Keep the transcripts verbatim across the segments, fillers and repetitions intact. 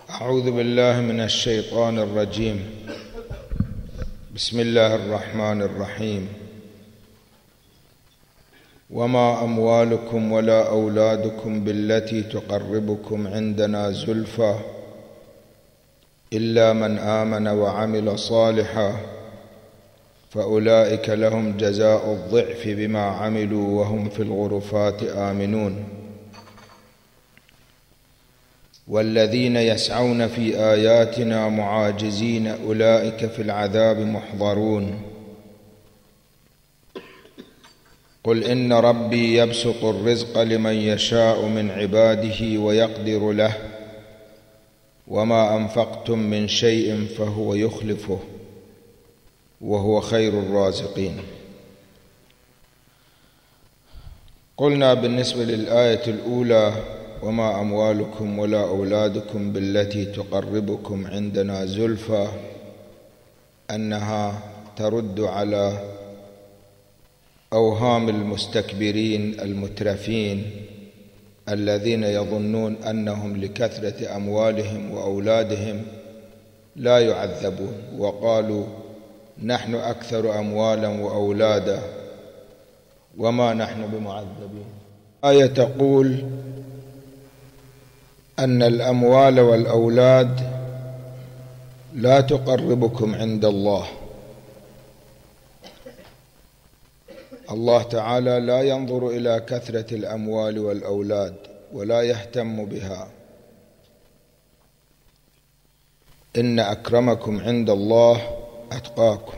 أعوذ بالله من الشيطان الرجيم. بسم الله الرحمن الرحيم. وما أموالكم ولا أولادكم بالتي تقربكم عندنا زلفى إلا من آمن وعمل صالحا فأولئك لهم جزاء الضعف بما عملوا وهم في الغرفات آمنون. والذين يسعون في آياتنا معاجزين أولئك في العذاب محضرون. قل إن ربي يبسط الرزق لمن يشاء من عباده ويقدر له وما أنفقتم من شيء فهو يخلفه وهو خير الرازقين. قلنا بالنسبة للآية الأولى وما أموالكم ولا أولادكم بالتي تقربكم عندنا زلفى أنها ترد على أوهام المستكبرين المترفين الذين يظنون أنهم لكثرة أموالهم وأولادهم لا يعذبون، وقالوا نحن أكثر أموالا وأولادا وما نحن بمعذبين. آية تقول أن الأموال والأولاد لا تقربكم عند الله. الله تعالى لا ينظر إلى كثرة الأموال والأولاد ولا يهتم بها. إن أكرمكم عند الله أتقاكم.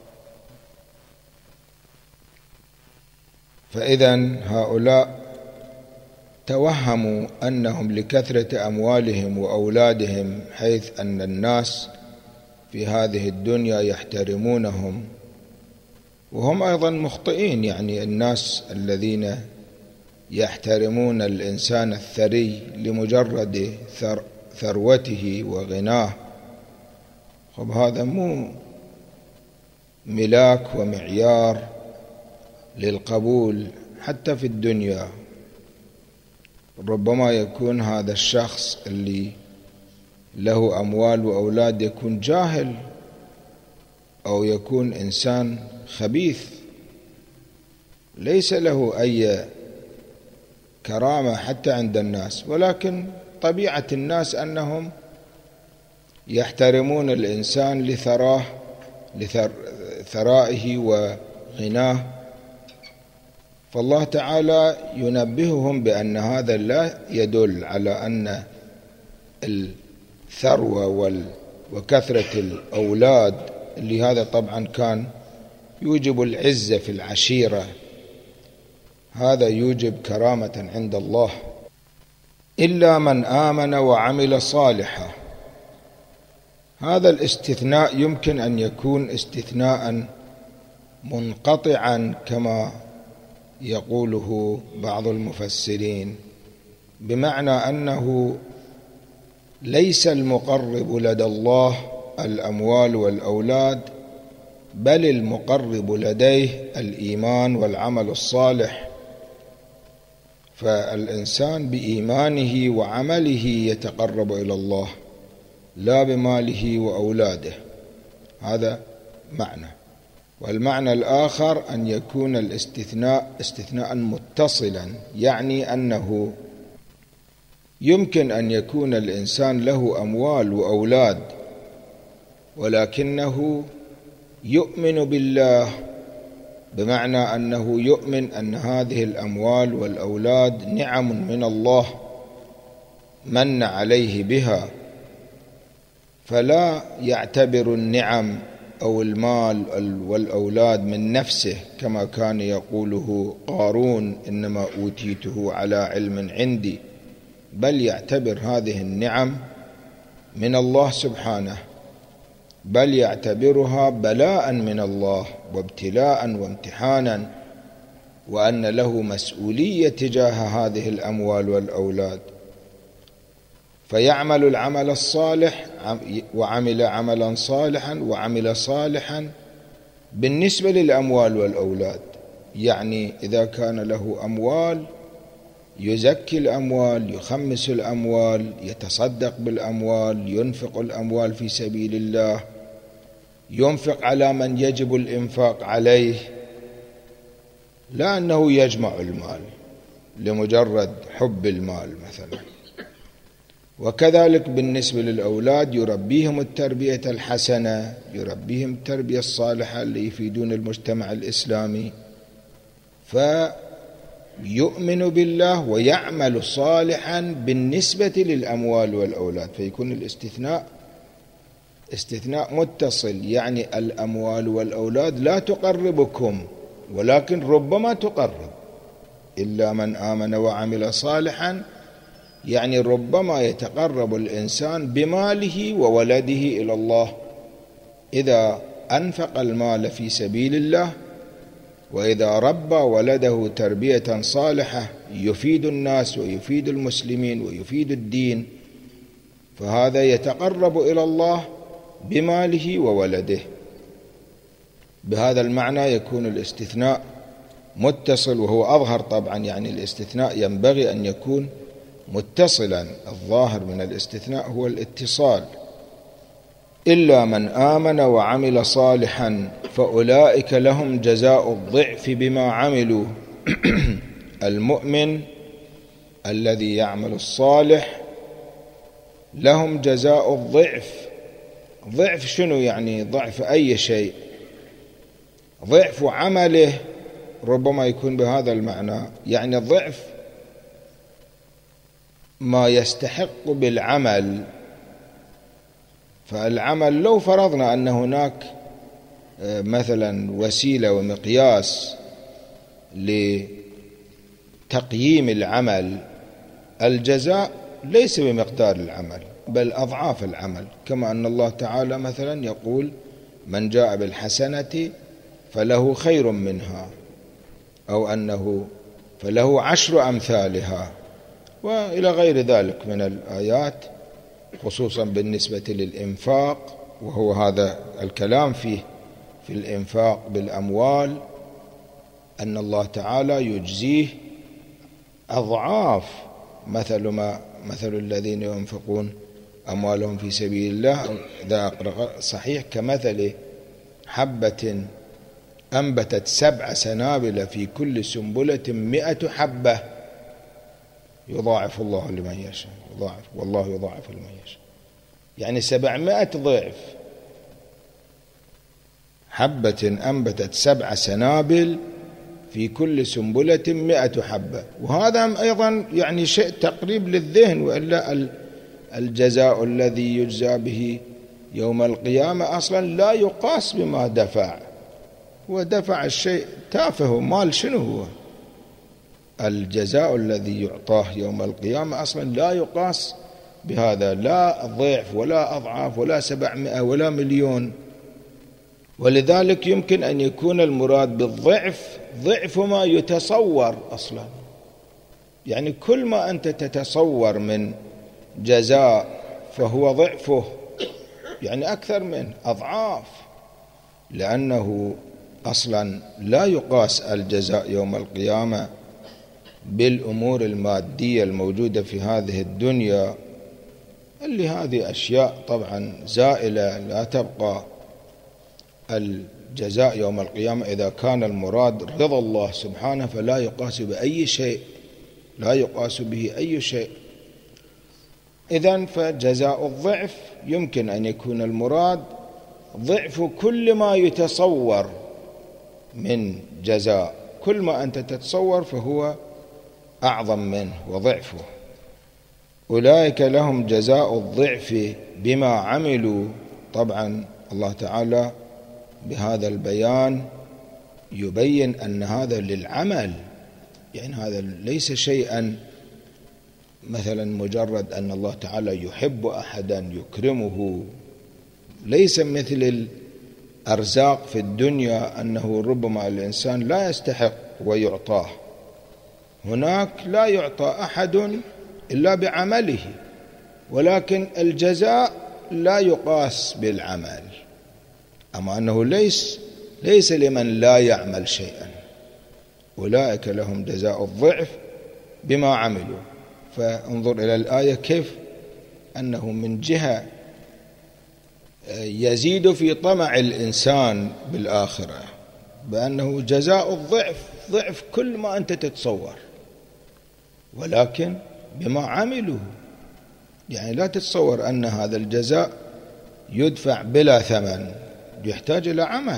فإذن هؤلاء توهموا أنهم لكثرة أموالهم وأولادهم حيث أن الناس في هذه الدنيا يحترمونهم، وهم أيضا مخطئين. يعني الناس الذين يحترمون الإنسان الثري لمجرد ثروته وغناه، خب هذا مو ملاك ومعيار للقبول حتى في الدنيا. ربما يكون هذا الشخص اللي له أموال وأولاد يكون جاهل أو يكون إنسان خبيث ليس له أي كرامة حتى عند الناس، ولكن طبيعة الناس أنهم يحترمون الإنسان لثراه لثرائه وغناه. فالله تعالى ينبههم بأن هذا لا يدل على أن الثروة وكثرة الأولاد اللي هذا طبعا كان يوجب العزة في العشيرة، هذا يوجب كرامة عند الله. إلا من آمن وعمل صالحا، هذا الاستثناء يمكن أن يكون استثناء منقطعا كما يقوله بعض المفسرين، بمعنى أنه ليس المقرب لدى الله الأموال والأولاد، بل المقرب لديه الإيمان والعمل الصالح. فالإنسان بإيمانه وعمله يتقرب إلى الله لا بماله وأولاده، هذا معنى. والمعنى الآخر أن يكون الاستثناء استثناء متصلا، يعني أنه يمكن أن يكون الإنسان له أموال وأولاد ولكنه يؤمن بالله، بمعنى أنه يؤمن أن هذه الأموال والأولاد نعم من الله من عليه بها، فلا يعتبر النعم أو المال والأولاد من نفسه كما كان يقوله قارون إنما أوتيته على علم عندي، بل يعتبر هذه النعم من الله سبحانه، بل يعتبرها بلاء من الله وابتلاء وامتحانا، وأن له مسؤولية تجاه هذه الأموال والأولاد، فيعمل العمل الصالح وعمل عملا صالحا وعمل صالحا بالنسبة للأموال والأولاد. يعني إذا كان له أموال يزكي الأموال، يخمس الأموال، يتصدق بالأموال، ينفق الأموال في سبيل الله، ينفق على من يجب الإنفاق عليه، لا أنه يجمع المال لمجرد حب المال مثلا. وكذلك بالنسبة للأولاد يربيهم التربية الحسنة، يربيهم التربية الصالحة اللي يفيدون المجتمع الإسلامي، فيؤمن بالله ويعمل صالحا بالنسبة للأموال والأولاد، فيكون الاستثناء استثناء متصل، يعني الأموال والأولاد لا تقربكم ولكن ربما تقرب، إلا من آمن وعمل صالحا، يعني ربما يتقرب الإنسان بماله وولده إلى الله إذا أنفق المال في سبيل الله، وإذا ربى ولده تربية صالحة يفيد الناس ويفيد المسلمين ويفيد الدين، فهذا يتقرب إلى الله بماله وولده. بهذا المعنى يكون الاستثناء متصل، وهو أظهر طبعا، يعني الاستثناء ينبغي أن يكون متصلا، الظاهر من الاستثناء هو الاتصال. إلا من آمن وعمل صالحا فأولئك لهم جزاء الضعف بما عملوا. المؤمن الذي يعمل الصالح لهم جزاء الضعف. ضعف شنو يعني؟ ضعف أي شيء، ضعف عمله ربما يكون بهذا المعنى، يعني ضعف ما يستحق بالعمل. فالعمل لو فرضنا أن هناك مثلا وسيلة ومقياس لتقييم العمل، الجزاء ليس بمقدار العمل بل أضعاف العمل، كما أن الله تعالى مثلا يقول من جاء بالحسنة فله خير منها، أو أنه فله عشر أمثالها، وإلى غير ذلك من الآيات، خصوصا بالنسبة للإنفاق، وهو هذا الكلام فيه في الإنفاق بالأموال، أن الله تعالى يجزيه أضعاف. مثل ما مثل الذين ينفقون أموالهم في سبيل الله إذا أقرأ صحيح كمثل حبة أنبتت سبع سنابل في كل سنبلة مئة حبة يضاعف الله لمن يشاء، يضاعف والله يضاعف لمن يشاء، يعني سبعمائة ضعف. حبة أنبتت سبع سنابل في كل سنبلة مئة حبة، وهذا أيضا يعني شيء تقريب للذهن، وإلا الجزاء الذي يجزى به يوم القيامة أصلا لا يقاس بما دفع، ودفع الشيء تافه، مال شنو هو؟ الجزاء الذي يعطاه يوم القيامة أصلا لا يقاس بهذا، لا ضعف ولا أضعاف ولا سبعمائة ولا مليون. ولذلك يمكن أن يكون المراد بالضعف ضعف ما يتصور أصلا، يعني كل ما أنت تتصور من جزاء فهو ضعفه، يعني أكثر من أضعاف، لأنه أصلا لا يقاس الجزاء يوم القيامة بالأمور المادية الموجودة في هذه الدنيا، اللي هذه أشياء طبعا زائلة لا تبقى. الجزاء يوم القيامة إذا كان المراد رضا الله سبحانه فلا يقاس بأي شيء، لا يقاس به أي شيء. إذن فجزاء الضعف يمكن أن يكون المراد ضعف كل ما يتصور من جزاء، كل ما أنت تتصور فهو أعظم منه وضعفه. أولئك لهم جزاء الضعف بما عملوا. طبعا الله تعالى بهذا البيان يبين أن هذا للعمل، يعني هذا ليس شيئا مثلا مجرد أن الله تعالى يحب أحدا يكرمه، ليس مثل الأرزاق في الدنيا أنه ربما الإنسان لا يستحق ويعطاه، هناك لا يعطى أحد إلا بعمله، ولكن الجزاء لا يقاس بالعمل. أما أنه ليس ليس لمن لا يعمل شيئا. أولئك لهم جزاء الضعف بما عملوا. فانظر إلى الآية كيف أنه من جهة يزيد في طمع الإنسان بالآخرة بأنه جزاء الضعف ضعف كل ما أنت تتصور، ولكن بما عملوا، يعني لا تتصور أن هذا الجزاء يدفع بلا ثمن، يحتاج إلى عمل.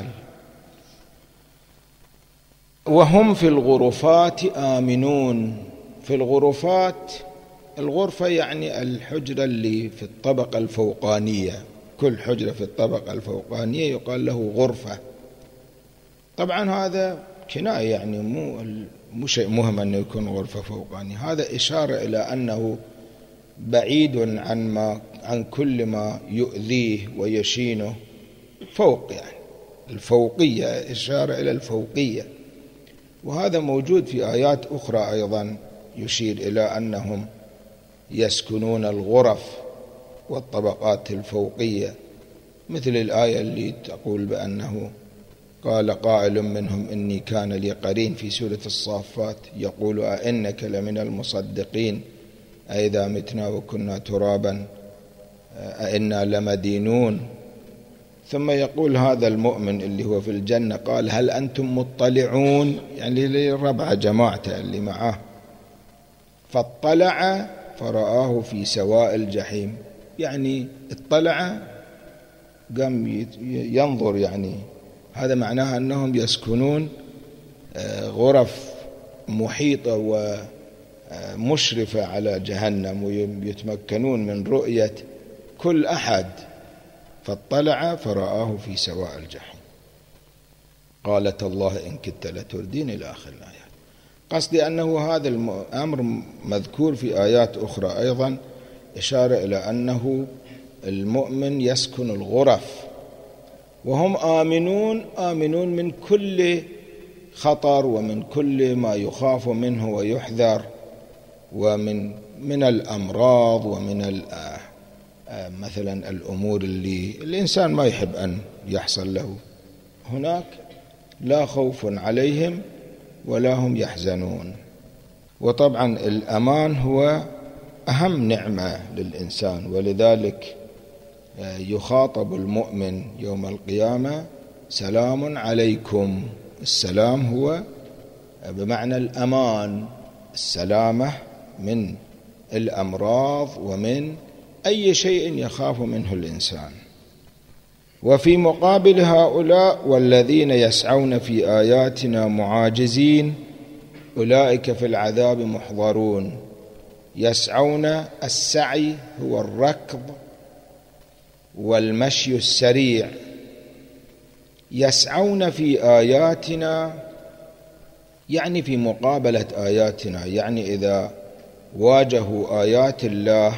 وهم في الغرفات آمنون. في الغرفات، الغرفة يعني الحجرة اللي في الطبقة الفوقانية، كل حجرة في الطبقة الفوقانية يقال له غرفة. طبعا هذا كناية، يعني مو مو شيء مهم أنه يكون غرفة فوقانية، هذا إشارة إلى أنه بعيد عن ما عن كل ما يؤذيه ويشينه، فوق، يعني الفوقية، إشارة إلى الفوقية. وهذا موجود في آيات أخرى أيضا يشير إلى أنهم يسكنون الغرف والطبقات الفوقية، مثل الآية اللي تقول بأنه قال قائل منهم إني كان لي قرين في سورة الصافات يقول أئنك لمن المصدقين أئذا متنا وكنا ترابا أئنا لمدينون. ثم يقول هذا المؤمن اللي هو في الجنة قال هل أنتم مطلعون، يعني لربع جماعته اللي معه، فاطلع فرآه في سواء الجحيم، يعني اطلع قام ينظر، يعني هذا معناها أنهم يسكنون غرف محيطة ومشرفة على جهنم ويتمكنون من رؤية كل أحد. فاطلع فرآه في سواء الجحيم قالت الله إن كدت لتردين إلى آخر الآيات. قصدي أنه هذا الأمر مذكور في آيات أخرى أيضا، إشارة إلى أنه المؤمن يسكن الغرف، وهم آمنون آمنون من كل خطر ومن كل ما يخاف منه ويحذر، ومن من الأمراض ومن مثلا الأمور اللي الإنسان ما يحب أن يحصل له. هناك لا خوف عليهم ولا هم يحزنون. وطبعا الأمان هو أهم نعمة للإنسان، ولذلك يخاطب المؤمن يوم القيامة سلام عليكم. السلام هو بمعنى الأمان، السلامة من الأمراض ومن أي شيء يخاف منه الإنسان. وفي مقابل هؤلاء والذين يسعون في آياتنا معاجزين أولئك في العذاب محضرون. يسعون، السعي هو الركض والمشي السريع. يسعون في آياتنا يعني في مقابلة آياتنا، يعني إذا واجهوا آيات الله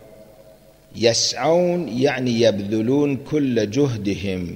يسعون، يعني يبذلون كل جهدهم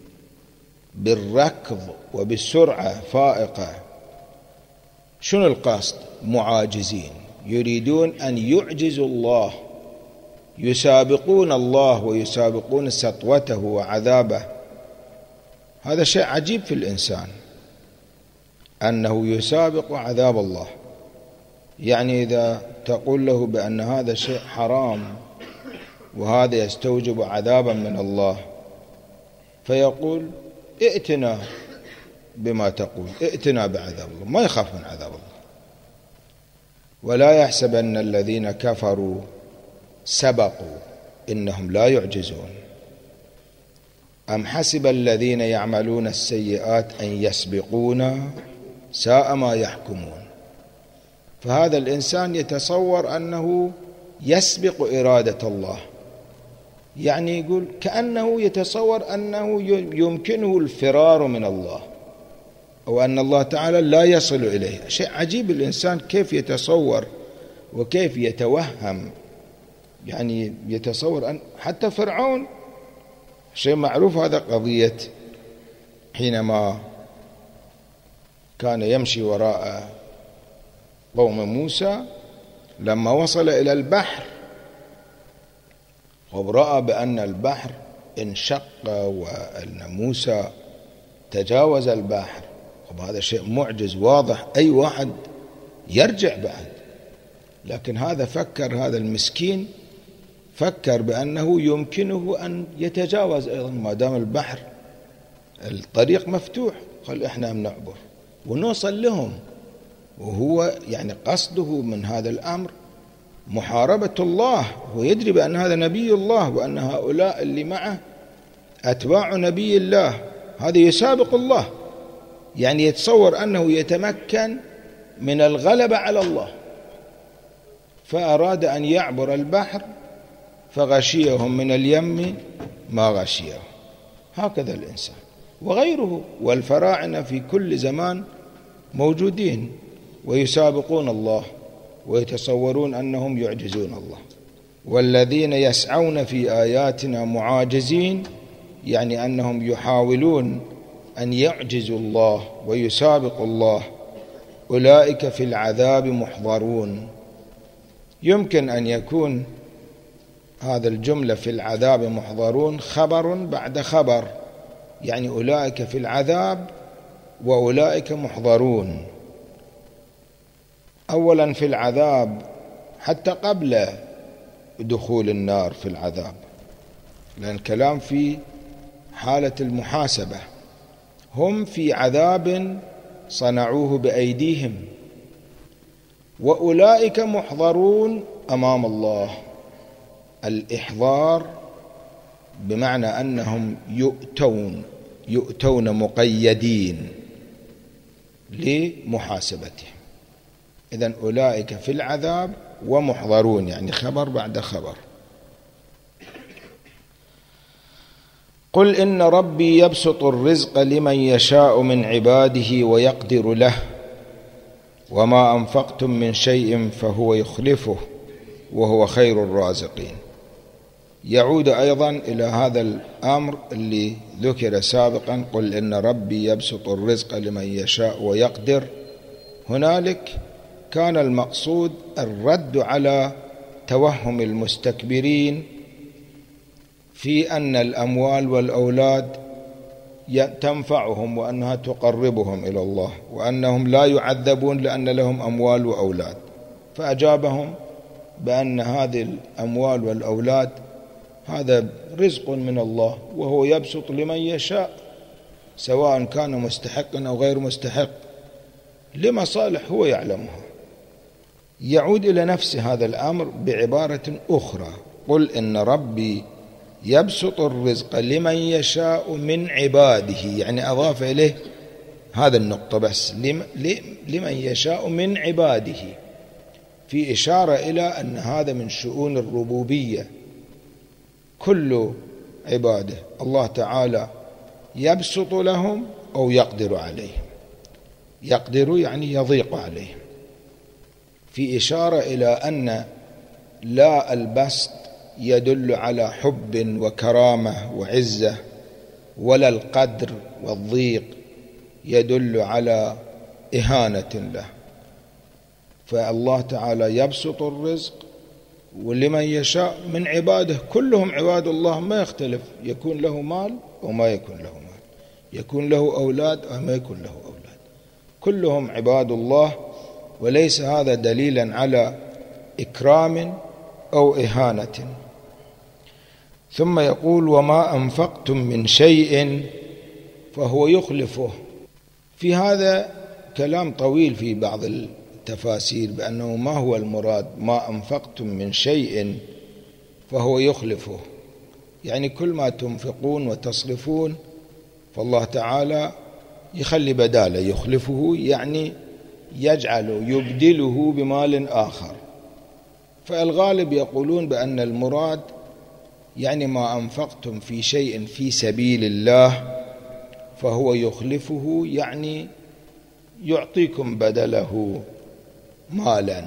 بالركض وبالسرعة فائقة. شنو القصد؟ معاجزين، يريدون أن يعجزوا الله، يسابقون الله ويسابقون سطوته وعذابه. هذا شيء عجيب في الإنسان أنه يسابق عذاب الله. يعني إذا تقول له بأن هذا شيء حرام وهذا يستوجب عذابا من الله، فيقول ائتنا بما تقول، ائتنا بعذاب الله، ما يخاف من عذاب الله. ولا يحسبن الذين كفروا سبقوا إنهم لا يعجزون. أم حسب الذين يعملون السيئات أن يسبقونا ساء ما يحكمون. فهذا الإنسان يتصور أنه يسبق إرادة الله، يعني يقول كأنه يتصور أنه يمكنه الفرار من الله، أو أن الله تعالى لا يصل إليه. شيء عجيب الإنسان كيف يتصور وكيف يتوهم، يعني يتصور أن حتى فرعون، شيء معروف هذا قضية حينما كان يمشي وراء قوم موسى، لما وصل إلى البحر ورأى بأن البحر انشق وأن موسى تجاوز البحر، وهذا شيء معجز واضح، أي واحد يرجع بعد، لكن هذا فكر، هذا المسكين فكر بأنه يمكنه أن يتجاوز أيضا ما دام البحر الطريق مفتوح، قال إحنا بنعبر ونوصل لهم. وهو يعني قصده من هذا الأمر محاربة الله، ويدري بأن هذا نبي الله وأن هؤلاء اللي معه أتباع نبي الله، هذا يسابق الله، يعني يتصور أنه يتمكن من الغلبة على الله، فأراد أن يعبر البحر فغشيهم من اليم ما غشيهم. هكذا الإنسان وغيره، والفراعنة في كل زمان موجودين ويسابقون الله ويتصورون أنهم يعجزون الله. والذين يسعون في آياتنا معاجزين، يعني أنهم يحاولون أن يعجزوا الله ويسابقوا الله، أولئك في العذاب محضرون. يمكن أن يكون هذا الجملة في العذاب محضرون خبر بعد خبر، يعني أولئك في العذاب وأولئك محضرون. أولا في العذاب حتى قبل دخول النار في العذاب، لأن الكلام في حالة المحاسبة، هم في عذاب صنعوه بأيديهم، وأولئك محضرون أمام الله. الإحضار بمعنى أنهم يؤتون يؤتون مقيدين لمحاسبتهم. إذن أولئك في العذاب ومحضرون، يعني خبر بعد خبر. قل إن ربي يبسط الرزق لمن يشاء من عباده ويقدر له وما أنفقتم من شيء فهو يخلفه وهو خير الرازقين. يعود أيضا إلى هذا الأمر اللي ذكر سابقا، قل إن ربي يبسط الرزق لمن يشاء ويقدر. هنالك كان المقصود الرد على توهم المستكبرين في أن الأموال والأولاد تنفعهم وأنها تقربهم إلى الله، وأنهم لا يعذبون لأن لهم أموال وأولاد. فأجابهم بأن هذه الأموال والأولاد هذا رزق من الله، وهو يبسط لمن يشاء سواء كان مستحقا أو غير مستحق لمصالح هو يعلمها. يعود إلى نفس هذا الأمر بعبارة أخرى، قل إن ربي يبسط الرزق لمن يشاء من عباده، يعني أضاف إليه هذا النقطة بس، لمن يشاء من عباده، في إشارة إلى أن هذا من شؤون الربوبية. كل عباده الله تعالى يبسط لهم أو يقدر عليهم. يقدر يعني يضيق عليهم، في إشارة إلى أن لا البسط يدل على حب وكرامة وعزة، ولا القدر والضيق يدل على إهانة له. فالله تعالى يبسط الرزق ولمن يشاء من عباده، كلهم عباد الله ما يختلف، يكون له مال أو ما يكون له مال، يكون له أولاد أو ما يكون له أولاد، كلهم عباد الله، وليس هذا دليلا على إكرام أو إهانة. ثم يقول وما أنفقتم من شيء فهو يخلفه. في هذا كلام طويل في بعض التفاسير بأنه ما هو المراد ما أنفقتم من شيء فهو يخلفه، يعني كل ما تنفقون وتصرفون فالله تعالى يخلي بداله، يخلفه يعني يجعله يبدله بمال آخر. فالغالب يقولون بأن المراد يعني ما أنفقتم في شيء في سبيل الله فهو يخلفه، يعني يعطيكم بدله مالا.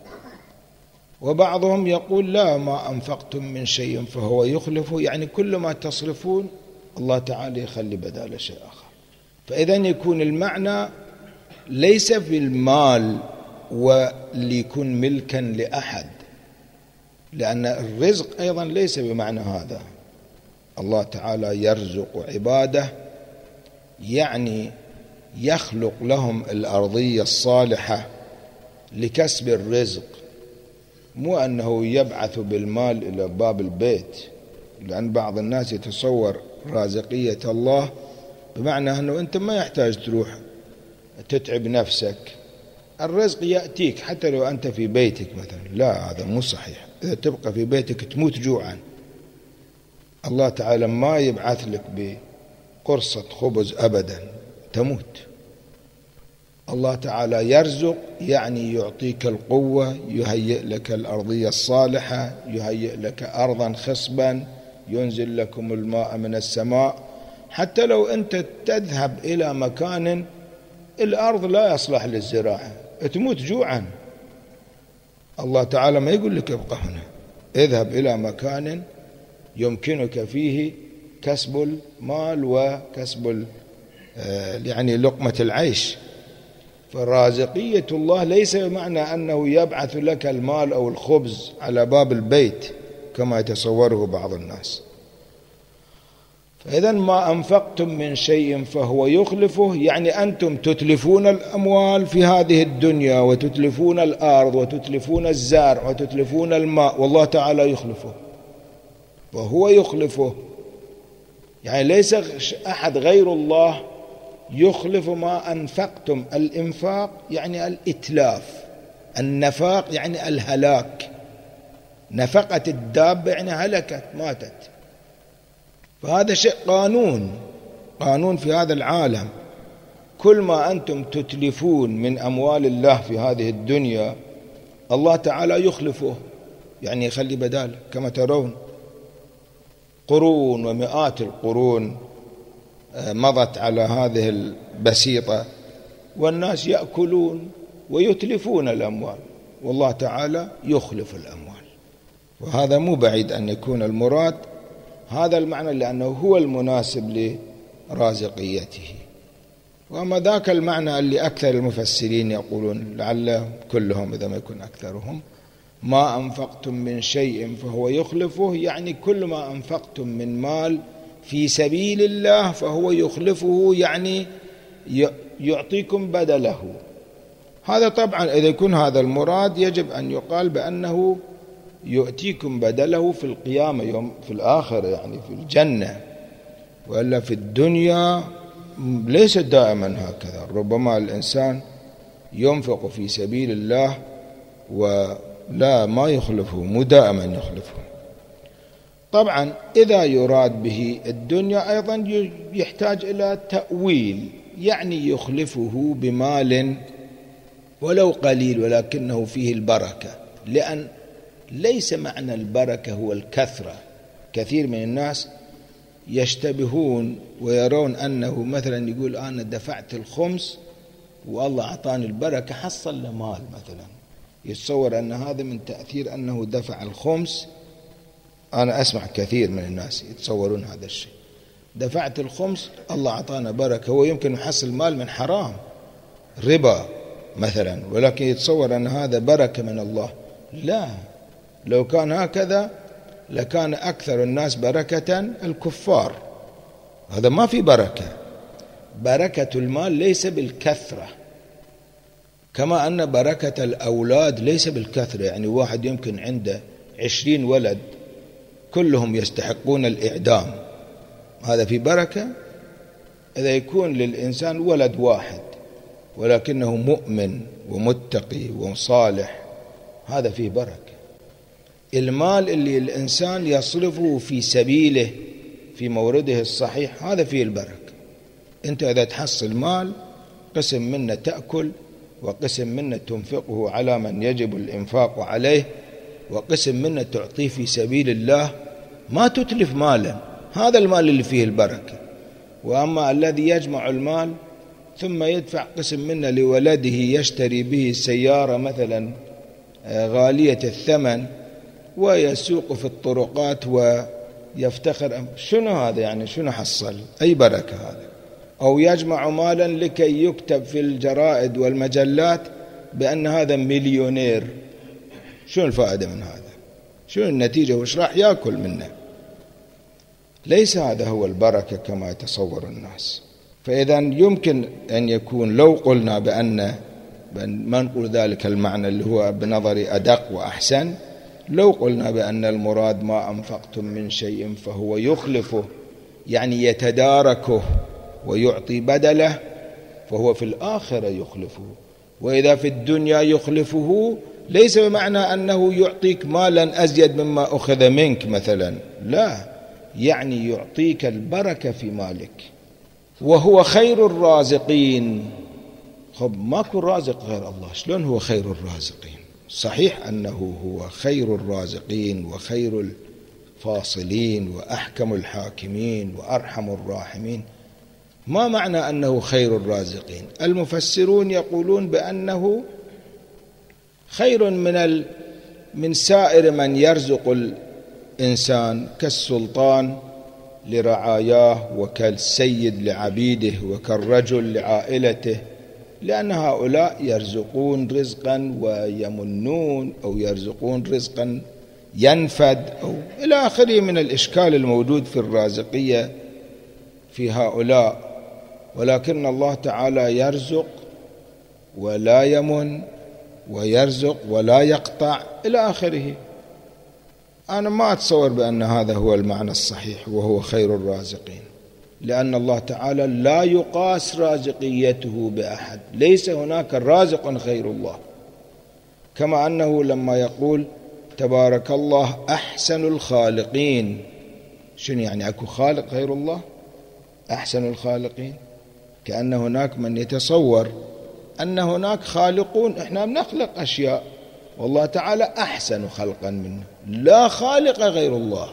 وبعضهم يقول لا، ما أنفقتم من شيء فهو يخلفه، يعني كل ما تصرفون الله تعالى يخلي بداله شيء آخر. فإذا يكون المعنى ليس في المال وليكون ملكا لأحد، لأن الرزق أيضا ليس بمعنى هذا. الله تعالى يرزق عباده، يعني يخلق لهم الأرضية الصالحة لكسب الرزق، مو أنه يبعث بالمال إلى باب البيت، لأن بعض الناس يتصور رازقية الله بمعنى أنه أنت ما يحتاج تروح تتعب نفسك، الرزق يأتيك حتى لو أنت في بيتك مثلا. لا، هذا مو صحيح. إذا تبقى في بيتك تموت جوعا. الله تعالى ما يبعث لك بقرصة خبز أبدا، تموت. الله تعالى يرزق يعني يعطيك القوة، يهيئ لك الأرضية الصالحة، يهيئ لك أرضا خصبا، ينزل لكم الماء من السماء. حتى لو أنت تذهب إلى مكان الأرض لا يصلح للزراعة تموت جوعا، الله تعالى ما يقول لك ابقى هنا، اذهب إلى مكان يمكنك فيه كسب المال وكسب يعني لقمة العيش. فرازقية الله ليس بمعنى أنه يبعث لك المال أو الخبز على باب البيت كما يتصوره بعض الناس. فإذا ما أنفقتم من شيء فهو يخلفه، يعني أنتم تتلفون الأموال في هذه الدنيا وتتلفون الأرض وتتلفون الزرع وتتلفون الماء، والله تعالى يخلفه، وهو يخلفه. يعني ليس أحد غير الله يخلف ما أنفقتم. الإنفاق يعني الإتلاف، النفاق يعني الهلاك. نفقت الدابة يعني هلكت ماتت. فهذا شيء قانون قانون في هذا العالم. كل ما أنتم تتلفون من أموال الله في هذه الدنيا الله تعالى يخلفه، يعني يخلي بداله. كما ترون قرون ومئات القرون مضت على هذه البسيطة والناس يأكلون ويتلفون الأموال، والله تعالى يخلف الأموال. وهذا مو بعيد أن يكون المراد هذا المعنى، لأنه هو المناسب لرازقيته. وأما ذاك المعنى اللي أكثر المفسرين يقولون، لعل كلهم إذا ما يكون أكثرهم، ما أنفقتم من شيء فهو يخلفه، يعني كل ما أنفقتم من مال في سبيل الله فهو يخلفه، يعني يعطيكم بدله. هذا طبعا إذا يكون هذا المراد يجب أن يقال بأنه يؤتيكم بدله في القيامة، يوم في الآخرة، يعني في الجنة. وإلا في الدنيا ليس دائما هكذا. ربما الإنسان ينفق في سبيل الله ولا ما يخلفه، مو دائما يخلفه. طبعا إذا يراد به الدنيا أيضا يحتاج إلى تأويل، يعني يخلفه بمال ولو قليل ولكنه فيه البركة. لأن ليس معنى البركة هو الكثرة. كثير من الناس يشتبهون ويرون أنه مثلا يقول أنا دفعت الخمس والله أعطاني البركة حصل له مال مثلا، يتصور أن هذا من تأثير أنه دفع الخمس. أنا أسمع كثير من الناس يتصورون هذا الشيء، دفعت الخمس الله أعطانا بركة. هو يمكن يحصل مال من حرام، ربا مثلا، ولكن يتصور أن هذا بركة من الله. لا، لو كان هكذا لكان أكثر الناس بركة الكفار. هذا ما في بركة. بركة المال ليس بالكثرة، كما أن بركة الأولاد ليس بالكثرة. يعني واحد يمكن عنده عشرين ولد كلهم يستحقون الإعدام، هذا في بركة؟ إذا يكون للإنسان ولد واحد ولكنه مؤمن ومتقي وصالح هذا فيه بركة. المال اللي الإنسان يصرفه في سبيله في مورده الصحيح هذا فيه البركة. أنت إذا تحصل مال قسم منه تأكل، وقسم منه تنفقه على من يجب الإنفاق عليه، وقسم منه تعطيه في سبيل الله، ما تتلف مالا، هذا المال اللي فيه البركة. وأما الذي يجمع المال ثم يدفع قسم منه لولده يشتري به سيارة مثلا غالية الثمن ويسوق في الطرقات ويفتخر، شنو هذا؟ يعني شنو حصل؟ أي بركة هذا؟ أو يجمع مالا لكي يكتب في الجرائد والمجلات بأن هذا مليونير، شنو الفائدة من هذا؟ شنو النتيجة؟ وش راح يأكل منه؟ ليس هذا هو البركة كما يتصور الناس. فإذا يمكن أن يكون لو قلنا بأن ما نقول ذلك المعنى اللي هو بنظري أدق وأحسن. لو قلنا بأن المراد ما أنفقتم من شيء فهو يخلفه، يعني يتداركه ويعطي بدله، فهو في الآخرة يخلفه. وإذا في الدنيا يخلفه ليس بمعنى أنه يعطيك مالا أزيد مما أخذ منك مثلا، لا، يعني يعطيك البركة في مالك. وهو خير الرازقين. خب ماكو رازق غير الله، شلون هو خير الرازقين؟ صحيح أنه هو خير الرازقين وخير الفاصلين وأحكم الحاكمين وأرحم الراحمين. ما معنى أنه خير الرازقين؟ المفسرون يقولون بأنه خير من ال من سائر من يرزق الإنسان، كالسلطان لرعاياه وكالسيد لعبيده وكالرجل لعائلته، لأن هؤلاء يرزقون رزقا ويمنون أو يرزقون رزقا ينفد أو إلى آخره من الإشكال الموجود في الرازقية في هؤلاء. ولكن الله تعالى يرزق ولا يمن ويرزق ولا يقطع إلى آخره. أنا ما أتصور بأن هذا هو المعنى الصحيح وهو خير الرازقين، لأن الله تعالى لا يقاس رازقيته بأحد، ليس هناك رازق غير الله. كما أنه لما يقول تبارك الله أحسن الخالقين، شنو يعني؟ أكو خالق غير الله أحسن الخالقين؟ كأن هناك من يتصور أن هناك خالقون، إحنا بنخلق أشياء والله تعالى أحسن خلقا منه، لا خالق غير الله.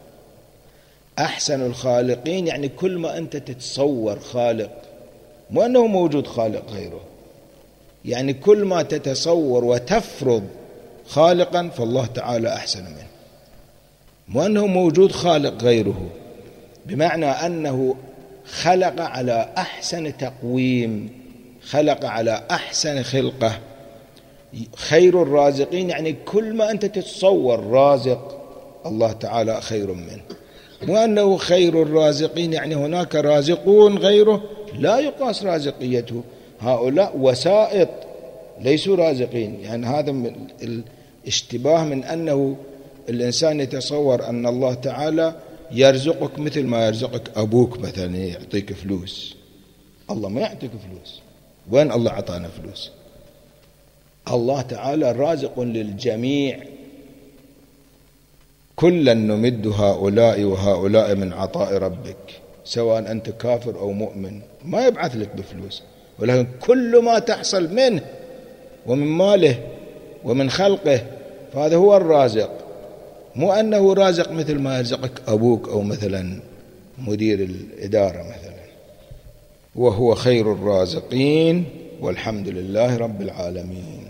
أحسن الخالقين يعني كل ما أنت تتصور خالق، مو أنه موجود خالق غيره، يعني كل ما تتصور وتفرض خالقا فالله تعالى أحسن منه، مو أنه موجود خالق غيره، بمعنى أنه خلق على أحسن تقويم، خلق على أحسن خلقة. خير الرازقين يعني كل ما أنت تتصور رازق الله تعالى خير منه، وأنه خير الرازقين يعني هناك رازقون غيره لا يقاس رازقيته، هؤلاء وسائط ليسوا رازقين. يعني هذا من الاشتباه من أنه الإنسان يتصور أن الله تعالى يرزقك مثل ما يرزقك أبوك مثلا، يعطيك فلوس. الله ما يعطيك فلوس، وين الله عطانا فلوس؟ الله تعالى رازق للجميع، كلا نمد هؤلاء وهؤلاء من عطاء ربك، سواء أنت كافر أو مؤمن ما يبعث لك بفلوس، ولكن كل ما تحصل منه ومن ماله ومن خلقه فهذا هو الرازق، مو أنه رازق مثل ما يرزقك أبوك أو مثلا مدير الإدارة مثلا. وهو خير الرازقين، والحمد لله رب العالمين.